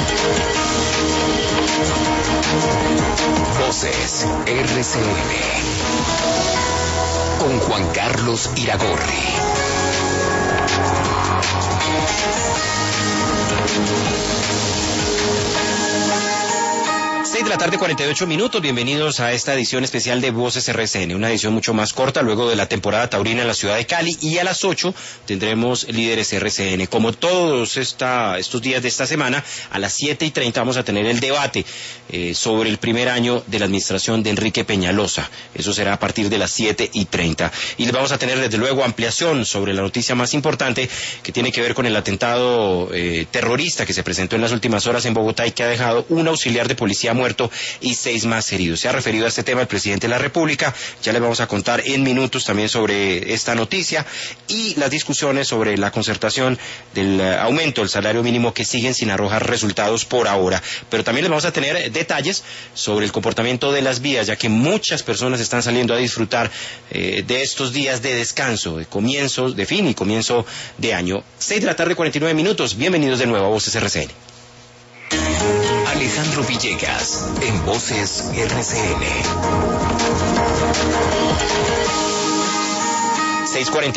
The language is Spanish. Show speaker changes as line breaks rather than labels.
Voces RCN con Juan Carlos Iragorri.
6:48 p.m. Bienvenidos a esta edición especial de Voces RCN, una edición mucho más corta luego de la temporada taurina en la ciudad de Cali, y a las 8 tendremos Líderes RCN. Como todos estos días de esta semana, a las 7:30 vamos a tener el debate sobre el primer año de la administración de Enrique Peñalosa. Eso será a partir de las 7:30. Y les vamos a tener desde luego ampliación sobre la noticia más importante, que tiene que ver con el atentado terrorista que se presentó en las últimas horas en Bogotá y que ha dejado un auxiliar de policía muerto y 6 más heridos. Se ha referido a este tema el presidente de la República. Ya les vamos a contar en minutos también sobre esta noticia y las discusiones sobre la concertación del aumento del salario mínimo, que siguen sin arrojar resultados por ahora. Pero también les vamos a tener detalles sobre el comportamiento de las vías, ya que muchas personas están saliendo a disfrutar de estos días de descanso, de comienzos de fin y comienzo de año. 6:49 p.m. Bienvenidos de nuevo a Voces RCN.
Alejandro Villegas en Voces RCN.
6:49